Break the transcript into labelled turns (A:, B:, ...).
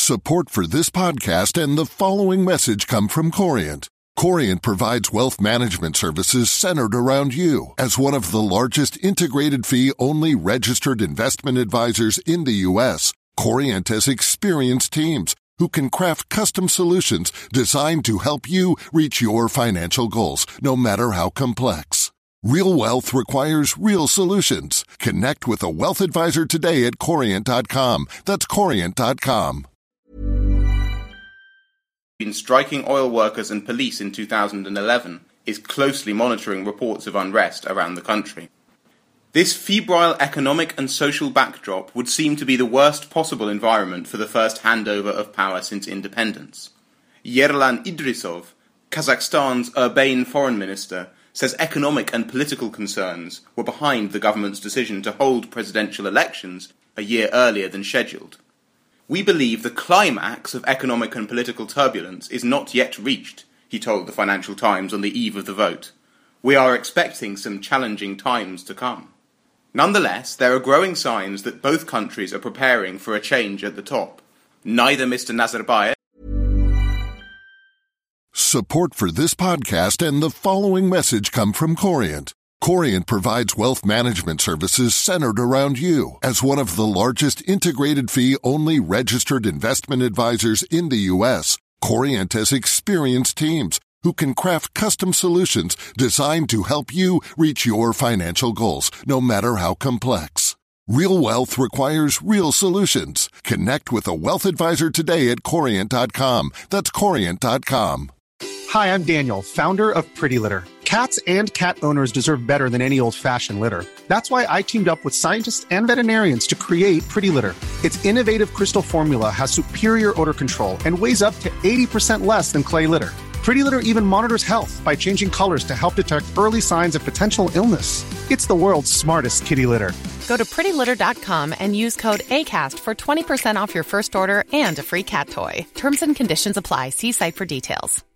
A: Support for this podcast and the following message come from Corient. Corient provides wealth management services centered around you. As one of the largest integrated fee-only registered investment advisors in the U.S., Corient has experienced teams who can craft custom solutions designed to help you reach your financial goals, no matter how complex. Real wealth requires real solutions. Connect with a wealth advisor today at Corient.com. That's Corient.com.
B: Been striking oil workers and police in 2011 is closely monitoring reports of unrest around the country. This febrile economic and social backdrop would seem to be the worst possible environment for the first handover of power since independence. Yerlan Idrisov, Kazakhstan's urbane foreign minister, says economic and political concerns were behind the government's decision to hold presidential elections a year earlier than scheduled. We believe the climax of economic and political turbulence is not yet reached, he told the Financial Times on the eve of the vote. We are expecting some challenging times to come. Nonetheless, there are growing signs that both countries are preparing for a change at the top. Neither Mr. Nazarbayev.
A: Support for this podcast and the following message come from Corient. Corient provides wealth management services centered around you. As one of the largest integrated fee-only registered investment advisors in the U.S., Corient has experienced teams who can craft custom solutions designed to help you reach your financial goals, no matter how complex. Real wealth requires real solutions. Connect with a wealth advisor today at Corient.com. That's Corient.com.
C: Hi, I'm Daniel, founder of Pretty Litter. Cats and cat owners deserve better than any old-fashioned litter. That's why I teamed up with scientists and veterinarians to create Pretty Litter. Its innovative crystal formula has superior odor control and weighs up to 80% less than clay litter. Pretty Litter even monitors health by changing colors to help detect early signs of potential illness. It's the world's smartest kitty litter.
D: Go to prettylitter.com and use code ACAST for 20% off your first order and a free cat toy. Terms and conditions apply. See site for details.